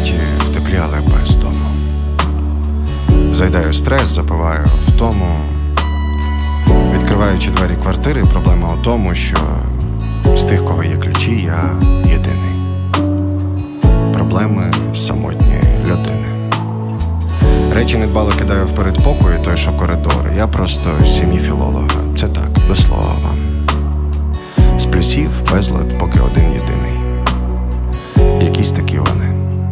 хаті, в теплі, але без дому. Заїдаю стрес, запиваю втому. Відкриваючи двері квартири, проблема у тому, що з тих, кого є ключі, я єдиний. Проблеми самотньої людини. Речі недбало кидаю в передпокої, той, що коридор. Я просто з сім'ї філолога. Це так, до слова вам. З плюсів безлад, поки один єдиний. Якісь такі вони.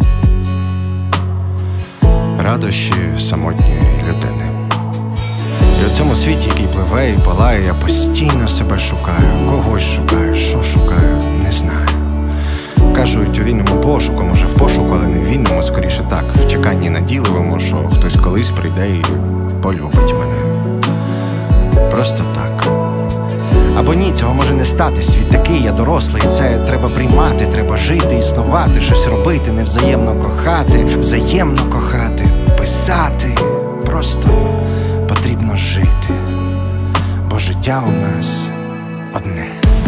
Радощі самотньої людини. І у цьому світі, який пливе і палає, я постійно себе шукаю. Когось шукаю, що шукаю, не знаю. Кажуть, у вільному пошуку, може в пошуку, але не в вільному, скоріше так, в чеканні надійливому, що хтось колись прийде і полюбить мене. Просто так. Або ні, цього може не стати. Світ такий, я дорослий, це треба приймати, треба жити, існувати, щось робити, невзаємно кохати, писати. Просто потрібно жити, бо життя у нас одне.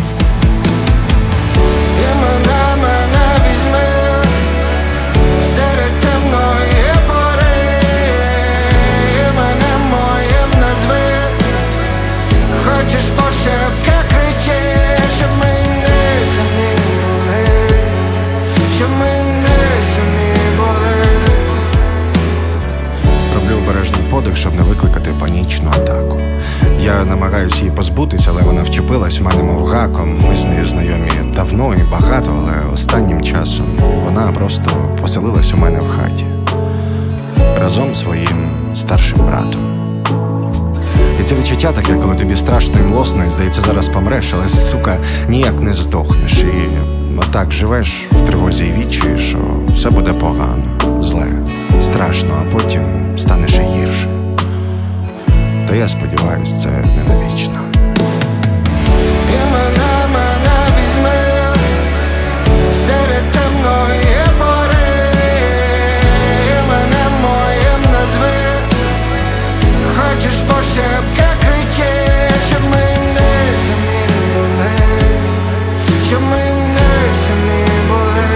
І мене візьми серед темної пори, і мене моїм назви. Хочеш пошепки кричи, щоб ми не самі були, щоб ми не самі були. Роблю обережний подих, щоб не викликати панічну атаку. Я намагаюся її позбутися, але вона вчепилась в мене мов гаком. Ми з нею знайомі давно і багато, але останнім часом вона просто поселилась у мене в хаті. Разом з своїм старшим братом. І це відчуття таке, коли тобі страшно і млосно, і здається, зараз помреш, але, сука, ніяк не здохнеш. І отак живеш в тривозі і відчуєш, що все буде погано, зле, страшно, а потім стане ще гірше. Та я сподіваюсь, це не навічно. І мене візьми серед темної пори, і мене моїм назви. Хочеш пошепки кричи, щоб ми не самі були, щоб ми не самі були.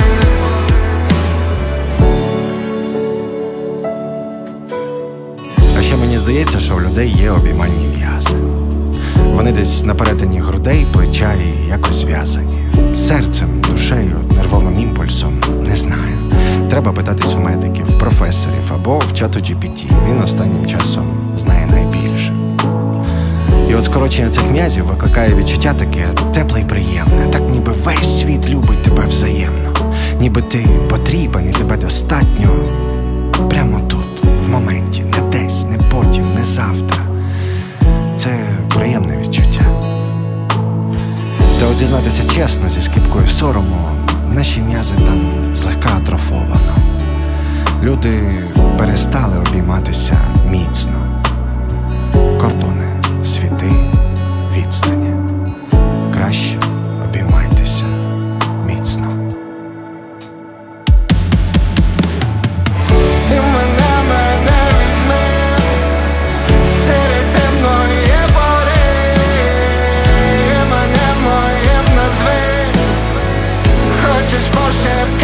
А ще мені здається, що у людей є обіймальні м'язи. Вони десь на перетині грудей, плеча і якось зв'язані. Серцем, душею, нервовим імпульсом, не знаю. Треба питатись в медиків, професорів або в чату GPT. Він останнім часом знає найбільше. І от скорочення цих м'язів викликає відчуття таке тепле й приємне. Так ніби весь світ любить тебе взаємно. Ніби ти потрібен і тебе достатньо прямо тут, в моменті. Не десь, не потім, не завтра. Це приємне відчуття. Та от зізнатися чесно, зі скипкою сорому, наші м'язи там злегка атрофовано. Люди перестали обійматися міцно. Кордони, світи, відстані. Краще обіймайтеся міцно. І мене візьми серед темної пори, і мене моїм назви. Хочеш пошепки